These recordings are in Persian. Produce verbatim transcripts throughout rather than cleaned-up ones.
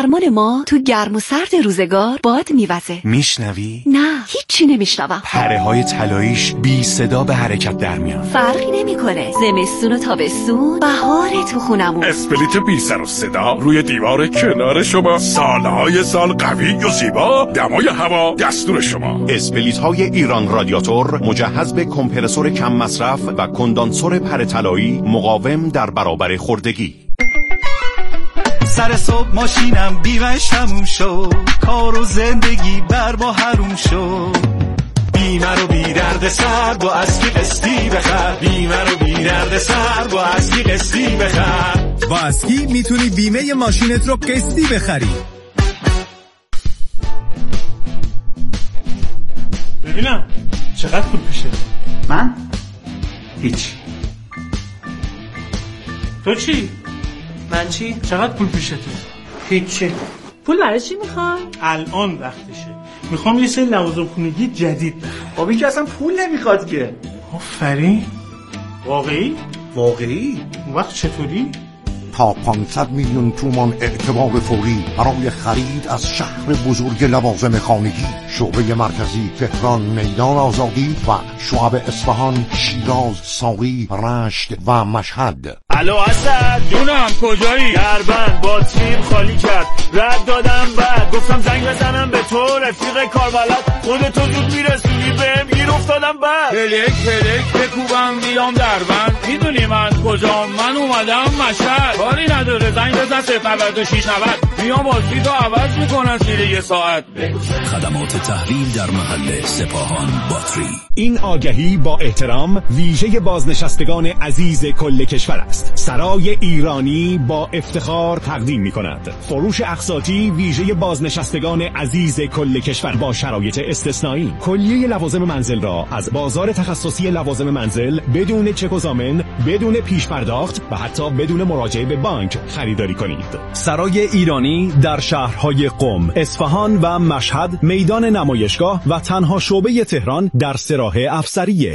فرمان ما تو گرم و سرد روزگار باد میوزه. میشنوی؟ نه هیچی نمیشنوم. پره های طلاییش بی صدا به حرکت در میان. فرقی نمیکنه زمستون و تابستون، بهار تو خونمون. اسپلیت بی سر و صدا روی دیوار کنار شما، سالهای سال قوی و زیبا، دمای هوا دستور شما. اسپلیت های ایران رادیاتور مجهز به کمپرسور کم مصرف و کندانسور پره طلایی مقاوم در برابر خوردگی. سر صبح ماشینم بیمش تموم شد، کار و زندگی بر با حروم شد. بیمه رو بی درد سر با اسکی قسطی بخر، بیمه رو بی درد سر با اسکی قسطی بخر. با اسکی میتونی بیمه ماشینت رو قسطی بخری. ببینم چقدر پول پیشه؟ من؟ هیچ. تو چی؟ من چی؟ چقدر پول پیشته؟ هیچی. پول برای چی میخوای؟ الان وقتشه. میخوام یه سری لوازم خونگی جدید بخرم. خب این که اصلا پول نمیخواد که. آفرین. واقعی؟ واقعی؟ اون وقت چطوری؟ تا پانصد میلیون تومان اعتبار فوری برای خرید از شهر بزرگ لوازم خانگی. شعبه مرکزی تهران، میدان آزادی و شعب اصفهان، شیراز، ساقی، رشت و مشهد. الو اسد، جونم کجایی؟ دربند باتریم خالی کرد، رد دادم بعد گفتم زنگ بزنم به تو رفیق کاربلد، خودتو زود میرسونی بهم گیر افتادم بعد. پلک پلک بکوبم بیام دربند، میدونی من کجام؟ من اومدم مشهد. کاری نداره زنگ بزن صفر نود و شش نود، میام بازدید رو عوض میکنن زیر یه ساعت. خدمات تحویل در محل سپاهان باتری. این آگهی با احترام ویژه بازنشستگان عزیز کل کشور است. سرای ایرانی با افتخار تقدیم می‌کند فروش اقساطی ویژه بازنشستگان عزیز کل کشور با شرایط استثنایی. کلیه لوازم منزل را از بازار تخصصی لوازم منزل بدون چک و ضامن، بدون پیش پرداخت و حتی بدون مراجعه به بانک خریداری کنید. سرای ایرانی در شهرهای قم، اصفهان و مشهد، میدان نمایشگاه و تنها شعبه تهران در سراح افسریه.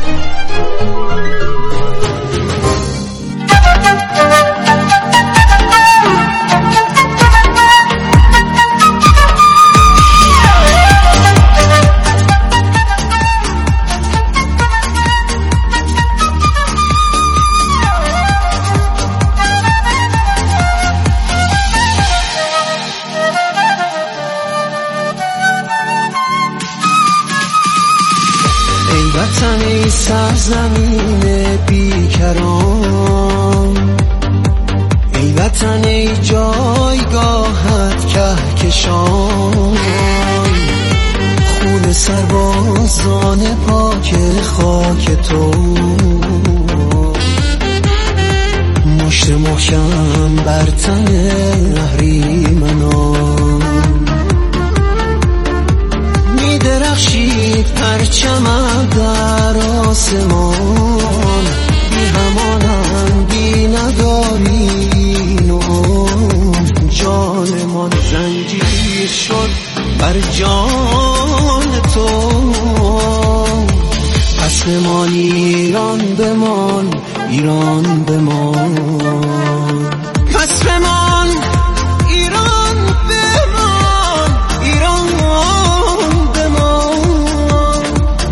سرزمین بیکران، ای وطن ای جایگاهت کهکشان، خون سربازان پاک خاک تو، مشت محکم بر تن اهریمنان، می‌درخشید پرچمم در آسمان، بی همانم بی ندارین و جانمان زنجیر شد بر جان تو. پس بمان ایران بمان، ایران بمان، پس بمان ایران بمان، ایران بمان،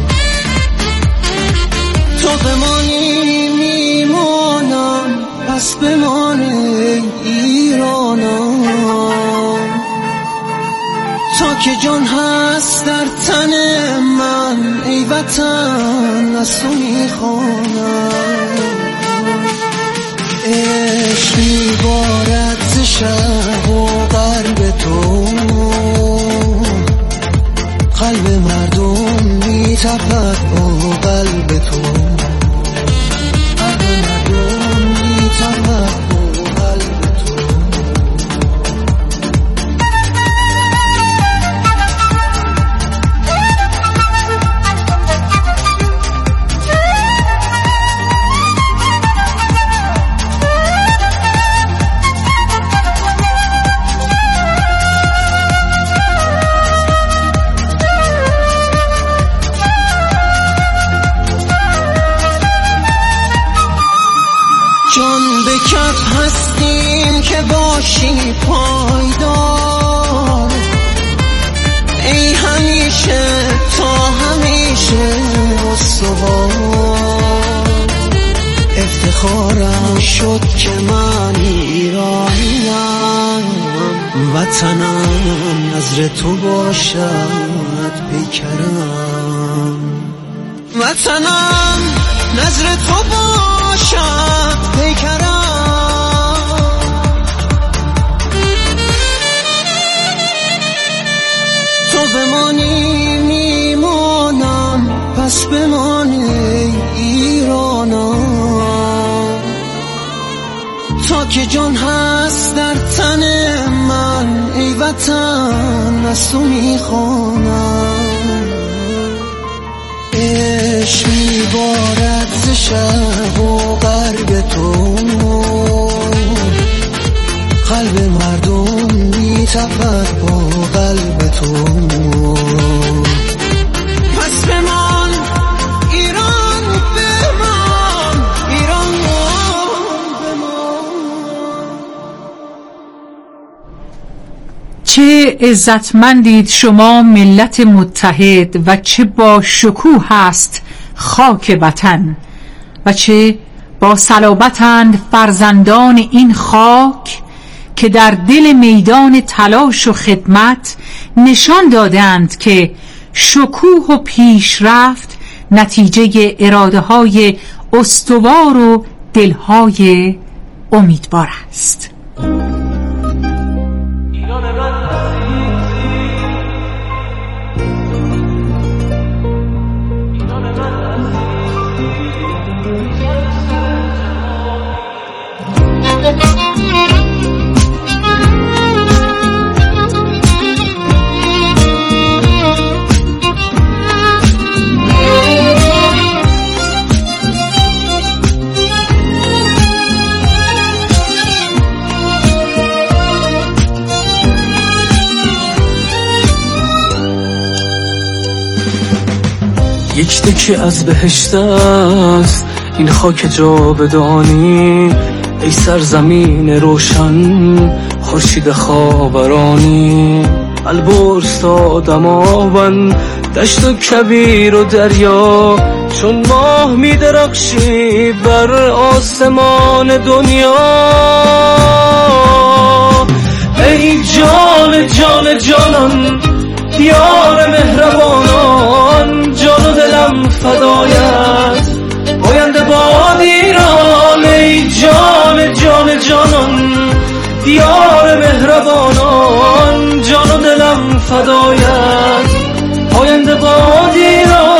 تو بمانی میمانم، پس بمان ایرانم، تا که جان هست در تن من ای وطن از تو میخوانم. عشق میبارد ز شرق و غرب تو، قلب مردم میتپد با قلب تو، قلب مردم میتپد با قلب تو. میخورم شد که من ایرانیم وطنم نظر تو باشد پیکرم وطنم نظر تو باشد پیکرم تو بمانی میمانم پس بمانی ایرانم تا که جان هست در تن من ای وطن از تو میخوانم عشق میبارد ز شرق و غرب تو قلب مردم میتپد با قلب تو پس بمان ایران بمان ایران بمان چه عزتمندید شما ملت متحد و چه با شکوه است خاک وطن و چه با صلابتند فرزندان این خاک که در دل میدان تلاش و خدمت نشان دادند که شکوه و پیشرفت نتیجه اراده های استوار و دلهای امیدوار است. یک تکه از بهشت است این خاک جاودانی ای سرزمین روشن خورشید خاورانی البرز تا دماوند دشت و کویر و دریا چون ماه می درخشی بر آسمان دنیا ای جان جان جانان یار مهربانان جان و دلم فدایت آینده باد ایران ای جان جان جانان یار مهربانان جان و دلم فدایت آینده باد ایران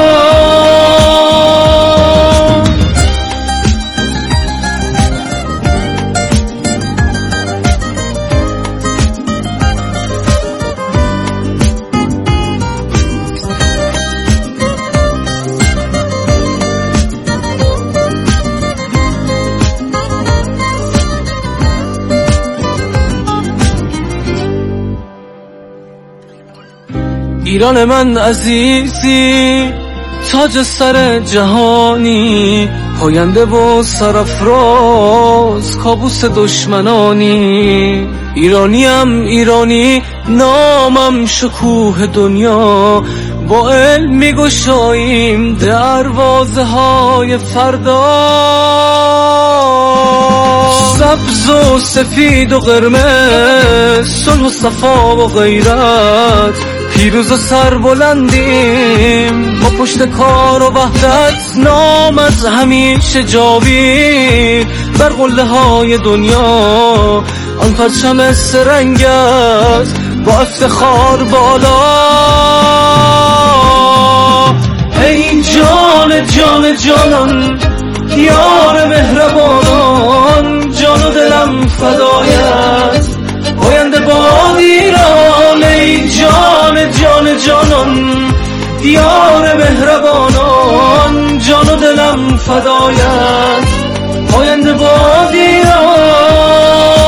ایران من عزیزی تاج سر جهانی پاینده و سرافراز کابوس دشمنانی ایرانیم ایرانی نامم شکوه دنیا با علم میگشاییم دروازه های فردا سبز و سفید و قرمز صلح و صفا و غیرت پیروز و سربلندیم با پشت کار و وحدت نام از همیشه جاوید بر قله های دنیا آن پرچم سرنگ است با افتخار بالا ای جان جان جانان یار مهربانان جان و دلم فدایت آینده باد ایران ای جان جان جانان یار مهربانان جان و دلم فدایت آینده باد ایران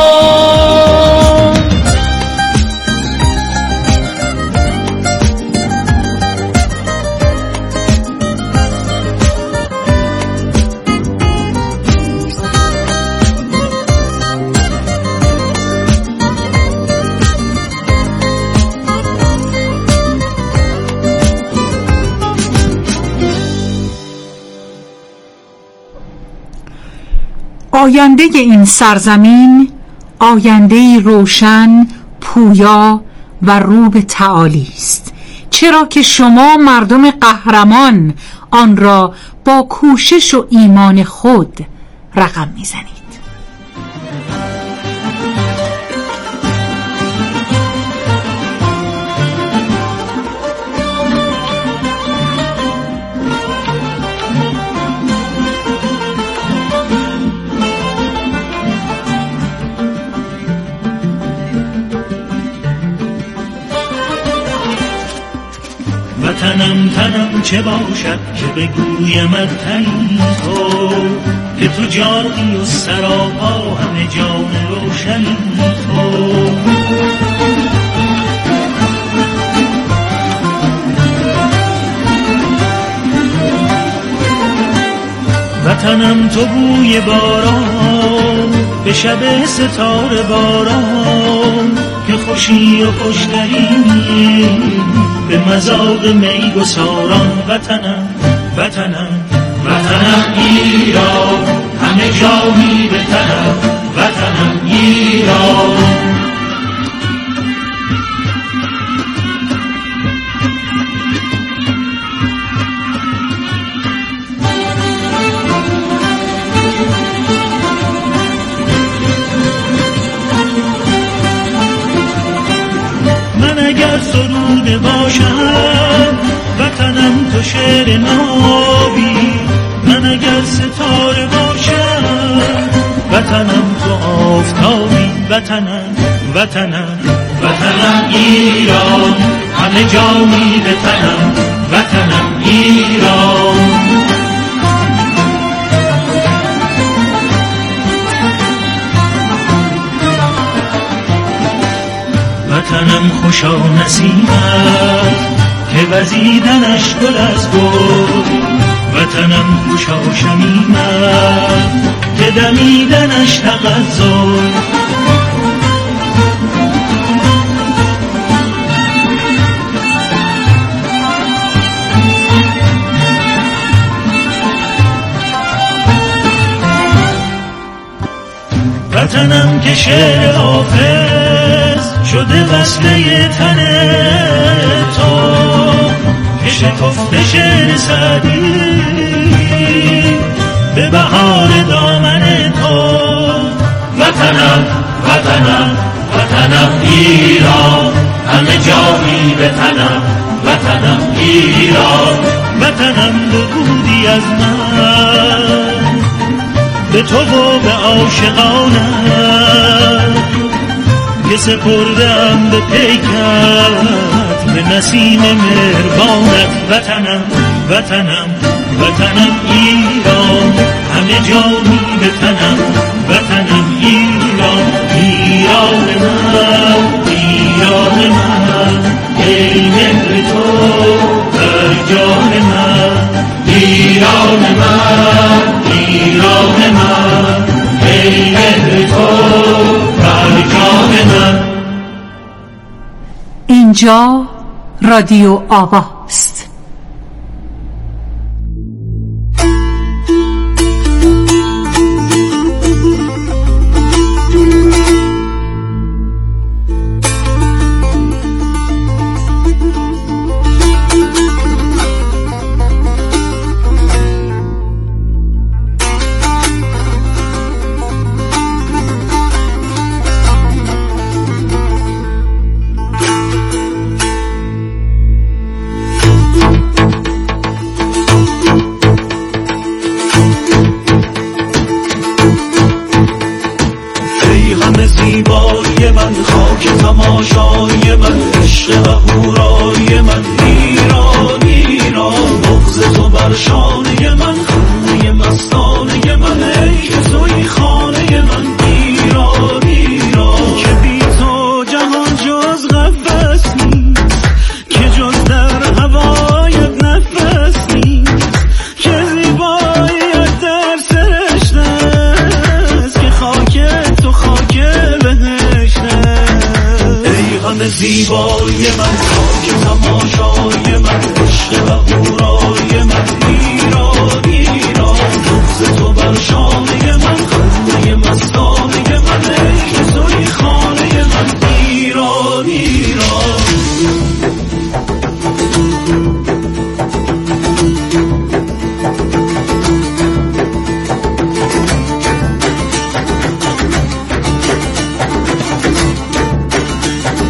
آینده این سرزمین آینده روشن، پویا و رو به تعالی است، چرا که شما مردم قهرمان آن را با کوشش و ایمان خود رقم میزنید. وطنم تنم چه باشد که بگویم از تنی تو، که تو جانی و سراپا همه جان روشنی تو. وطنم تو بوی باران به شب ستاره باران، که خوشی و خوشترینی به مذاق می گساران. وطنم وطنم وطنم ایران، همه جا می به تنم. وطنم ایران، اگر سروده باشم وطنم تو شعر نابی، من اگر ستاره باشم وطنم تو آفتابی. وطنم وطنم وطنم ایران، همه جا می به تنم. وطنم ایران، وطنم خوشا نسیمت که وزیدنش گل از گل. وطنم خوشا شمیمت که دمیدنش تغزل. وطنم که شعر حافظ شده وصله تن تو، که شکفته شعر سعدی به بهار دامن تو. وطنم وطنم وطنم ایران، همه جا می به تنم. وطنم ایران، وطنم بودی از من به تو و به عاشقانم، که سپردم به پیکت به نسیم مهربانت. وطنم وطنم وطنم ایران، همه جا می به تنم. وطنم ایران، ایران من ایران من، ای مهر تو در جان من. ایران من ایران من، ای مهر تو در جان من. اینجا رادیو آواست. زیبایی من، خاک تماشای من، عشق و هورای من. ایران ایران، بغض تو بر شانه من، خونه مستانه من، ای که توی خانه من. ایران ایران، که بی تو جهان جز قفس نیست، که جز در هوایت نفس نیست، که زیباییت در سرشته است، که خاک تو خاک بهشته. ای همه زیبایی من، خاک تماشای من، عشق و هورای من. ایران ایران، بغض تو بر شانه من، خونه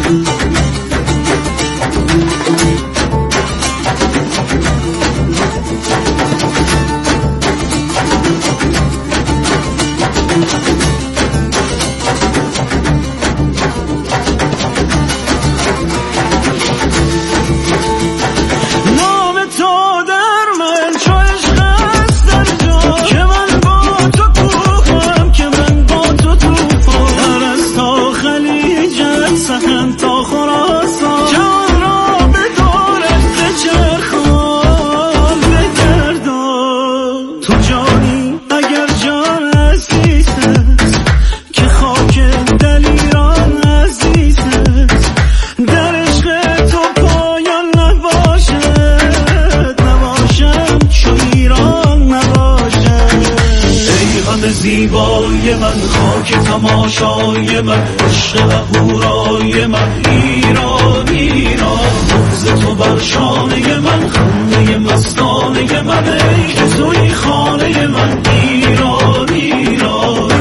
زیبای من، خاک تماشای من، عشق و هورای من، ایران ایران، بغض تو بر شانه من، خنده مستانه من، ای که توی خانه من، ایران ایران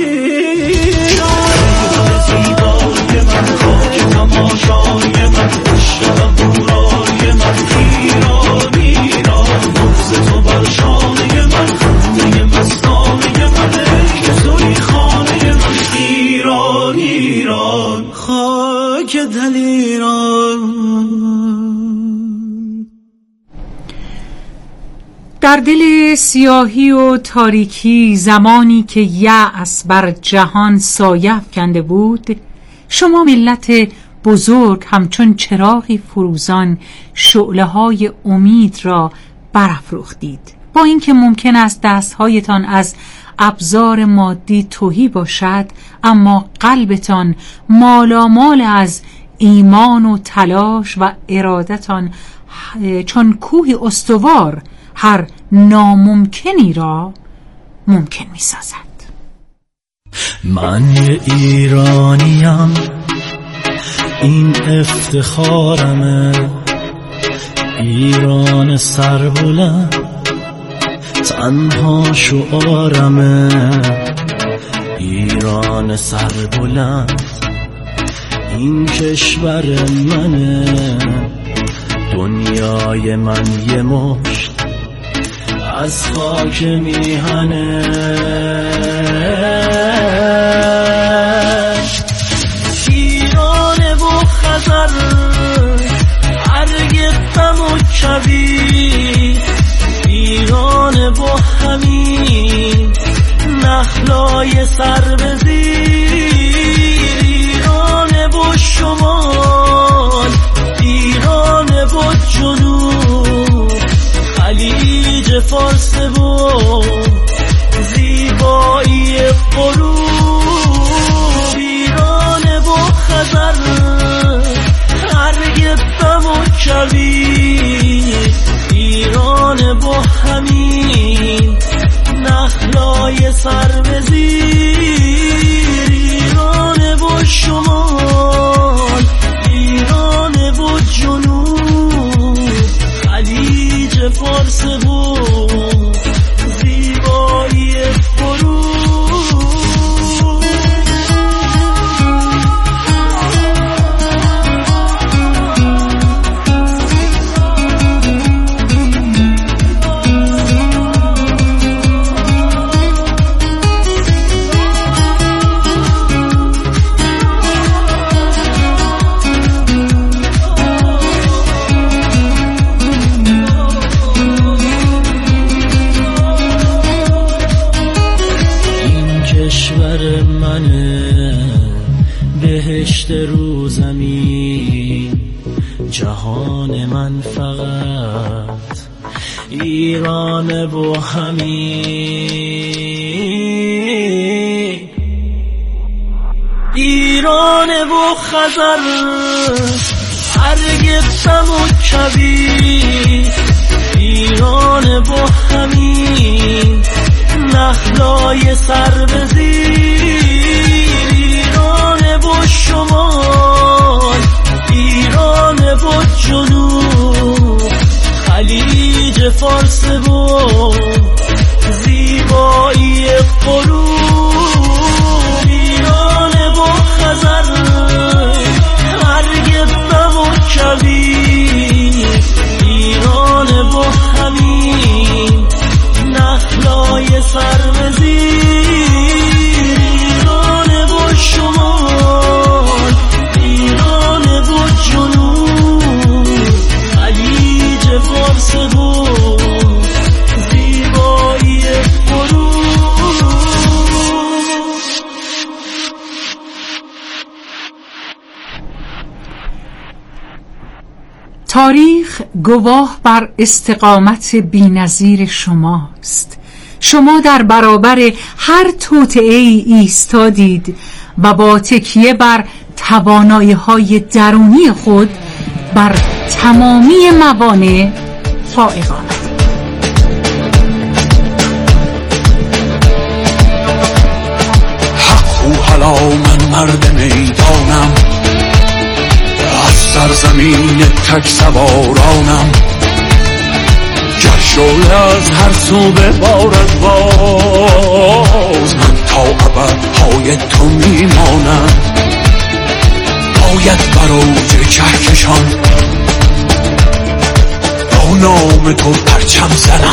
ایران، زیبای من، خاک تماشای من، عشق و هورای من، ایران ایران، بغض تو بر شانه من، خنده مستانه من، ای که توی خانه من، ایران ایران، خاک دل ایران. در دل سیاهی و تاریکی، زمانی که یأس بر جهان سایه افکنده بود، شما ملت بزرگ همچون چراغی فروزان شعله‌های امید را برافروختید. با اینکه ممکن است دست‌هایتان از ابزار مادی تهی باشد، اما قلبتان مالامال از ایمان و تلاش و ارادتان چون کوهی استوار هر ناممکنی را ممکن می سازد. من یه ایرانیم، این افتخارمه، ایران سربلند تنها شعارمه، ایران سربلند این کشور منه، دنیای من یه مشت از خاک میهنه، ایران و خزر ارگفتم و کبیر، ایران با همین نخلای سر بزیر، ایران با شمال، ایران با جنوب، خلیج فارس و زیبایی غروب، ایران با خزر ارگفتم و کبیر، ایران با همین نخلای سر بزیر، ایران با شمال، ایران با جنوب، خلیج فارس و زیبایی غروب. بهشت رو زمین، جهان من فقط ایران با همین، ایران با خزر ارگفتم و کبیر، ایران با همین نخلای سر بزیر، ایران با شمال، ایران با جنوب، خلیج فارس و زیبایی غروب، ایران با خزر تاریخ گواه بر استقامت بی‌نظیر شماست. شما در برابر هر توطئه‌ای ایستادید و با تکیه بر توانایی‌های درونی خود بر تمامی موانع فائق آمدید. حالا من مرد میدانم، از سرزمین تک سوارانم. گر شعله از هر سو ببارد باز، من تا ابد پای تو میمانم. باید بر اوج کهکشان با نام تو پرچم زنم.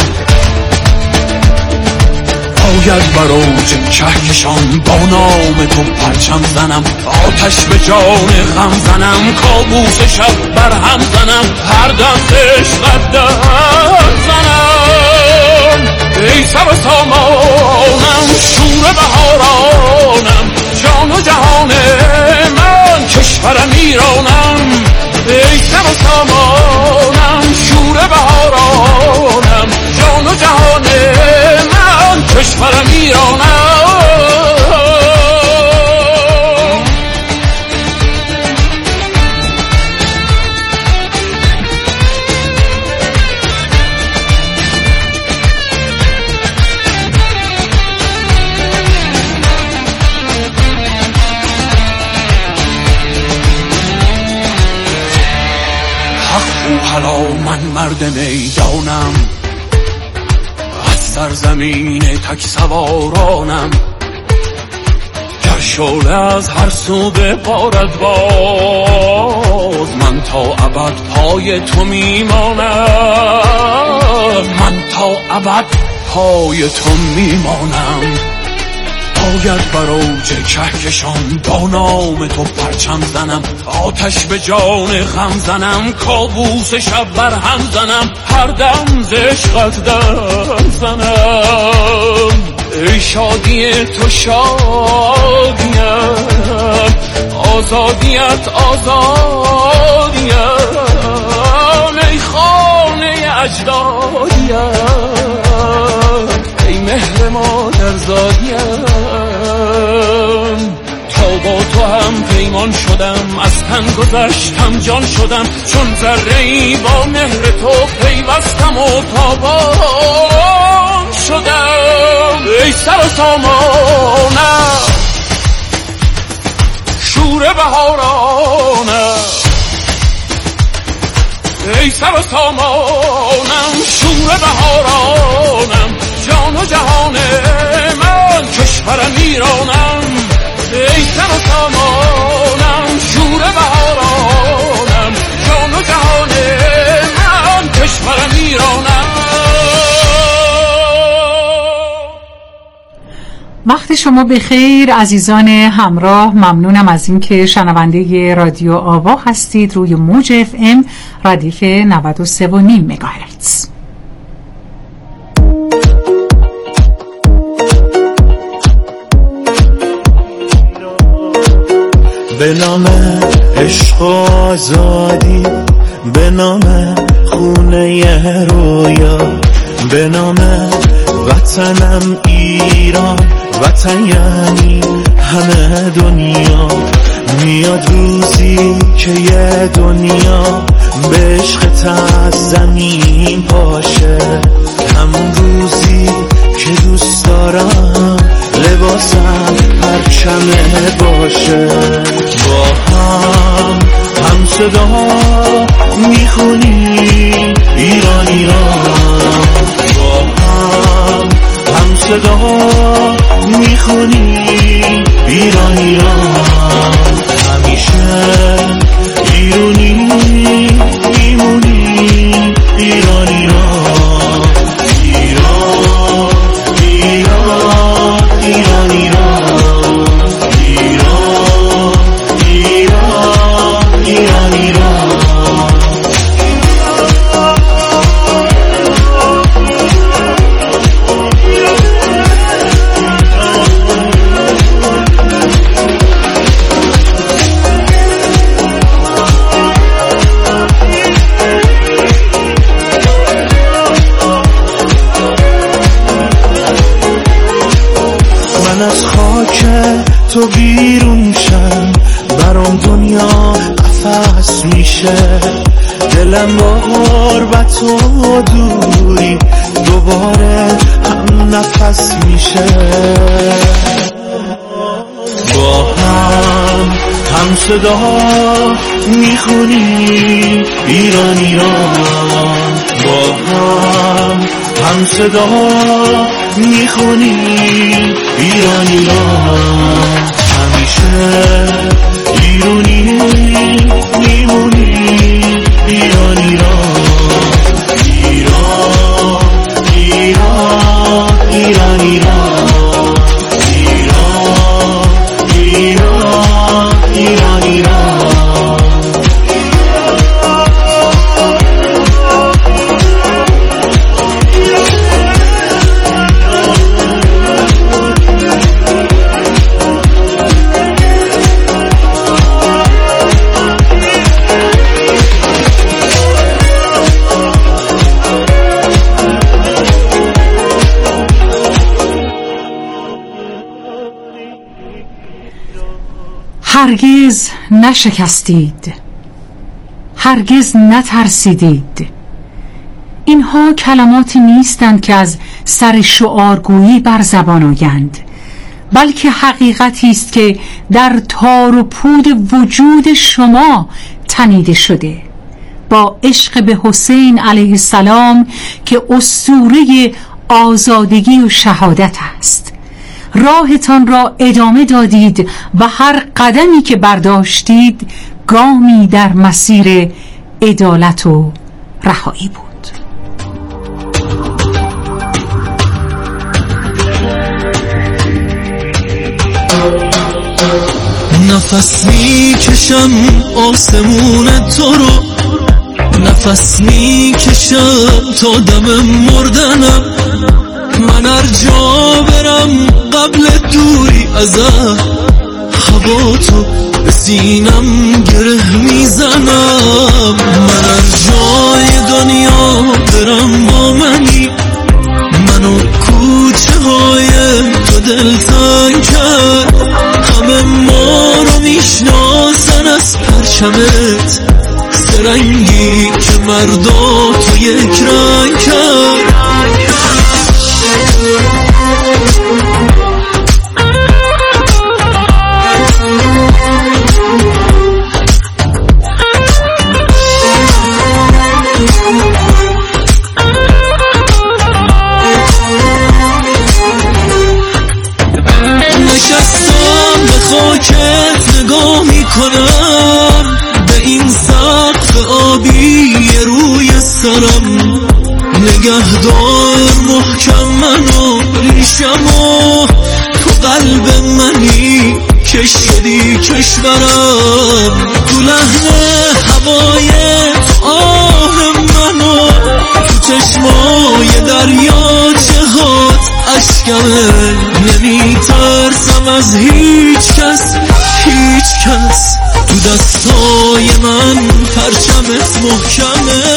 باید بر اوج کهکشان با نام تو پرچم زنم. آتش به جان غم زنم، کابوس شب بر هم زنم. هر دم عشقت در زنم. ای سر و سامانم، شور بهارانم. جان و جهان من، کشورم ایرانم. ای سر و سامانم، شور بهارانم. جان و جهان من، کشورم ایرانم. حالا من مرد میدانم، از سرزمین تک سوارانم. گر شعله از هر سو ببارد باز، من تا ابد پای تو میمانم. من تا ابد پای تو میمانم. باید بر اوج کهکشان با نام تو پرچم زنم. آتش به جان غم زنم، کابوس شب بر هم زنم. هر دم ز عشقت در زنم. ای شادی تو شادیم، آزادیت آزادیم. ای خانه اجدادیم، ای مهر مادر زادیم. تا با تو هم پیمان شدم، از تن گذشتم جان شدم. چون ذره ای با مهر تو پیوستم و تابان شدم. ای سر و سامانم، شور بهارانم. ای سر و سامانم، شور بهارانم. جان و جهان من، کشورم ایرانم. ای سر و سامانم، شور بهارانم. جان و جهان من، کشورم ایرانم. وقت شما بخیر عزیزان همراه. ممنونم از اینکه شنونده رادیو آوا هستید روی موج اف ام ردیف نود و سه و نیم مگاهرتز. به نام عشق و آزادی، به نام خونه رویا، به نام وطنم ایران. وطن یعنی همه دنیا. میاد روزی که یه دنیا به عشقت از زمین پاشه. همون روزی که دوست دارم لباسم پرچمه باشه. با هم هم صدا میخونیم ایران ایران. با هم هم صدا میخونیم ایران ایران. همیشه ایرانی میمونیم ایران ایران. ایران ایران ایران ایران. ایران ایران ایران ایران. نفس میشه، دلم بار و تو دوری دوباره هم نفس میشه. با هم هم صدا میخونی ایران ایران، با هم هم صدا میخونی ایران ایران، همیشه ایرانی میمونی ایران ایران، ایران ایران ایران ایران، ایران ایران ایران ایران. هرگز نشکستید، هرگز نترسیدید. اینها کلماتی نیستند که از سر شعارگویی بر زبان آیند، بلکه حقیقتی است که در تار و پود وجود شما تنیده شده، با عشق به حسین علیه السلام که اسطوره آزادگی و شهادت است. راهتان را ادامه دادید و هر قدمی که برداشتید گامی در مسیر عدالت و رهایی بود. نفس میکشم آسمون تو رو، نفس میکشم تا دم مردنم، من هر جا برم قبل دوری ازت، هوا تو به سینم گره میزنم، من هر جای دنیا برم با منی، منو کوچه های تو دلتنگ کرد، همه ما رو میشناسن از پرچمت، سرنگی که مردا تو یک رنگ کرد. نشستم به خاکت نگاه میکنم، به این سقف آبی روی سرم، نگهدار محکم منو ریشمو، تو قلب منی که شدی کشورم، تو لحن هوای آه منو، تو چشمای دریاچه هات اشکمه، نمی ترسم از هیچ کس هیچ کس، تو دستای من پرچمت محکمه.